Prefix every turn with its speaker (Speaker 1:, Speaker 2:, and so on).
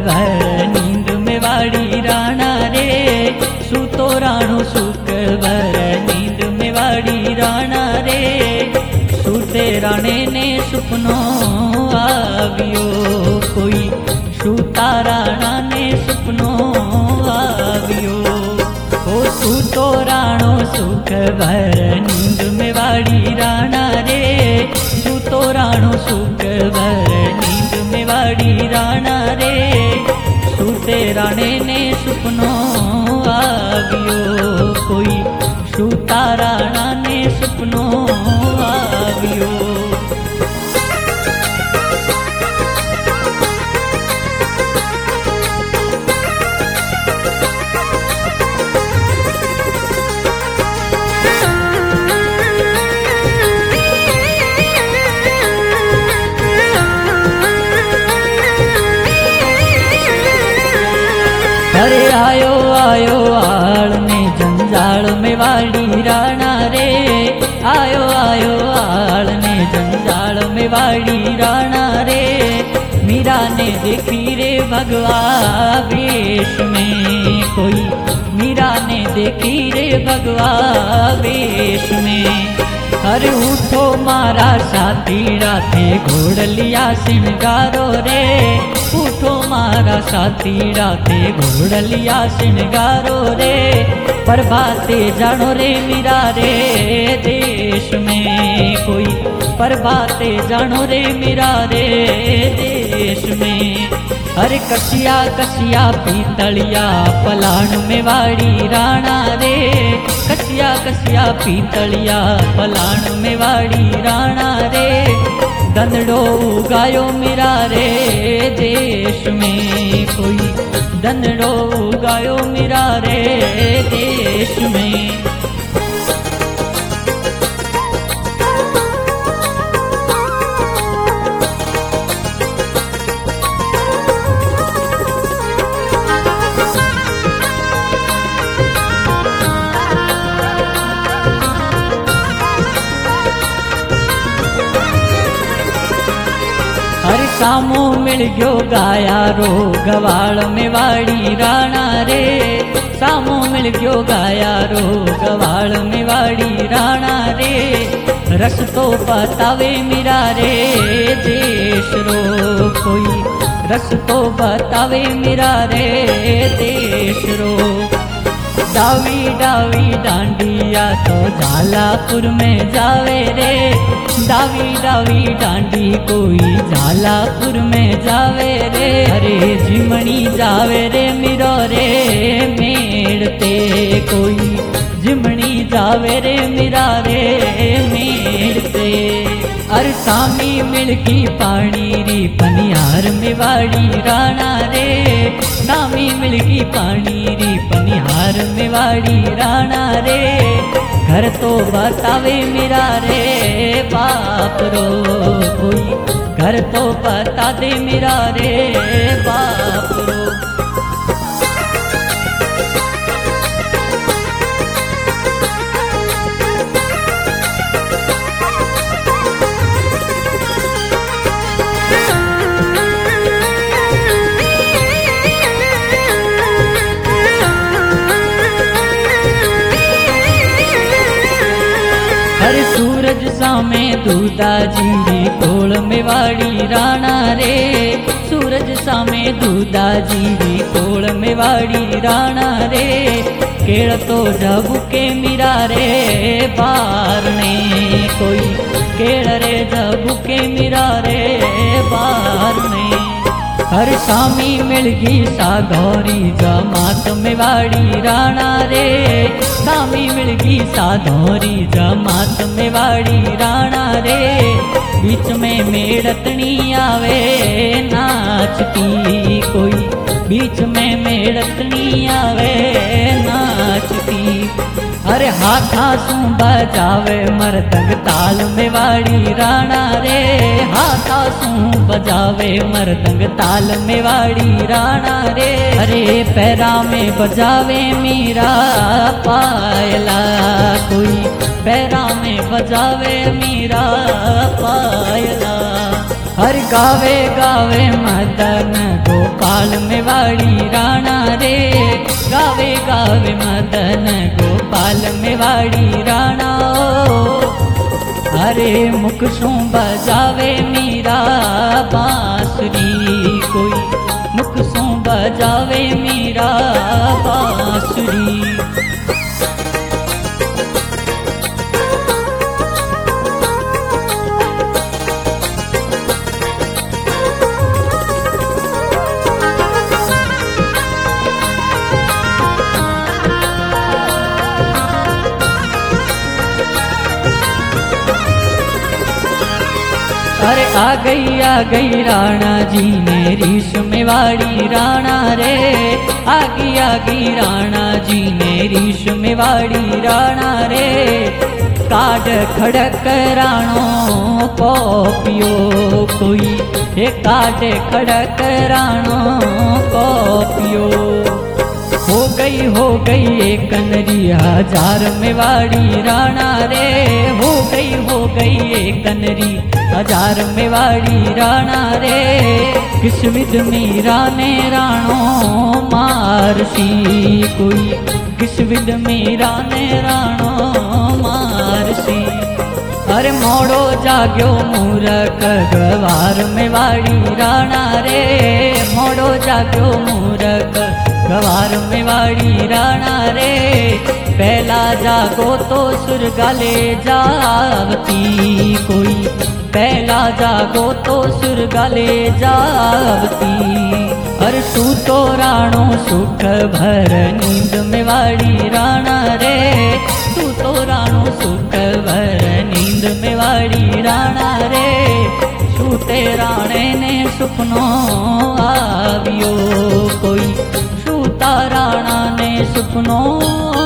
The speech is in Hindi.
Speaker 1: भर नींद में वाड़ी राणा रे, सूतो राणो सुख भर नींद में वाड़ी राणा रे, सूते राणे ने सुपनो आवियो, कोई सूता राणा ने सुपनो आवियो। ओ सूतो राणो सुख भर नींद में वाड़ी राणा रे, सूतो राणो सुख भर नींद में वाड़ी राणा रे, सूते राणे ने सुपनो आवियो, कोई सूता राणा ने सुपनो आवियो। अरे आयो आयो आड़ ने जंजाल में वाड़ी राणा रे, आयो आयो आड़ ने जंजाल में वाड़ी राणा रे, मीरा ने देखी रे भगवा वेश में, कोई मीरा ने देखी रे भगवा वेश में। अरे उठो मारा साथी राथे घोड़ लिया सिंगारो रे, उठो मारा साथी राथे घोड़ लिया सिंगारो रे, प्रभाते जानो रे मीरा रे देश में, कोई प्रभाते जानो रे मीरा रे देश में। अरे कसिया कसिया पीतलिया पलाण में वाड़ी राणा रे, कसिया कसिया पीतलिया पलाण में वाड़ी राणा रे, दंडो उगायो मीरा रे देश में, कोई दंडो उगायो मीरा रे देश में। अरे सामो मिल गयो गाया रो गवाल में वाड़ी राणा रे, सामो मिल गयो गाया रो गवाल में वाड़ी राणा रे, रस तो बतावे मीरा रे देश रो, कोई रस तो बतावे मीरा रे देश रो। डावी डावी डांडिया तो झालापुर में जावे रे, डावी डावी डांडी कोई झालापुर में जावे रे, अरे जिमणी जावे रे मीरो रे मेड़ते, कोई जिमणी जावे रे मीरा रे मेड़ते। अरे सामी मिलकी पानी री पनिहार में वाड़ी राणा रे, सामी मिलकी पानी री पनिहार में वाड़ी राणा रे, घर तो बतावे मीरा रे बाप रो, कोई घर तो बता दे मीरा रे बाप रो। अरे सूरज सामे दूधा जी कोल में वाड़ी राणा रे, सूरज सामे दूधा जी कोल में वाड़ी राणा रे, केड़ तो जब के मीरा रे बारने, कोई केड़ रे जब के मीरा रे बारने। हर सामी मिलगी साधौरी जमात में वाड़ी राणा रे, सामी मिलगी साधौरी जमात में वाड़ी राणा रे, बीच में मेड़तनी आवे नाचती, कोई बीच में मेड़तनी आवे नाचती। अरे हाथा सू बजावे मरदंग ताल में वाड़ी राणा रे, हाथा सू बजावे मरदंग ताल में वाड़ी राणा रे, अरे पैरा में बजावे मीरा पायला, कोई पैरा में बजावे मीरा पायला। हर गावे गावे मदन गोपाल मेवाड़ी राणा रे, गावे गावे मदन गोपाल मेवाड़ी राणा ओ। अरे मुख सू बजावे मीरा बांसुरी कोई, मुख सू बजावे मीरा बांसुरी। अरे आ गई राणा जी ने रीस मेवाड़ी राणा रे, आ गई राणा जी ने रीस मेवाड़ी राणा रे। काड खड़क राणो को पियो कोई, हे काड खड़क राणो को पियो। हो गई एक कनरी हजार मेवाड़ी राणा रे, हो गई एक कनरी हजार मेवाड़ी राणा रे। किस विध मीरा ने राणो मारसी कोई, किस विध मीरा ने राणो मारसी। अरे मोड़ो जाग्यो मूरख गवार मेवाड़ी राणा रे, मोड़ो जाग्यो मूरख गवार मेवाड़ी राणा रे। पहला जागो तो सुरगाले जावती कोई, पहला जागो तो सुरगाले जावती। हर सूतो राणो सुख भर नींद मेवाड़ी राणा रे, सूतो राणो सुख भर नींद मेवाड़ी राणा रे। सूते राणे ने सुपनो आवियो कोई, सूता राणा ने सुपनो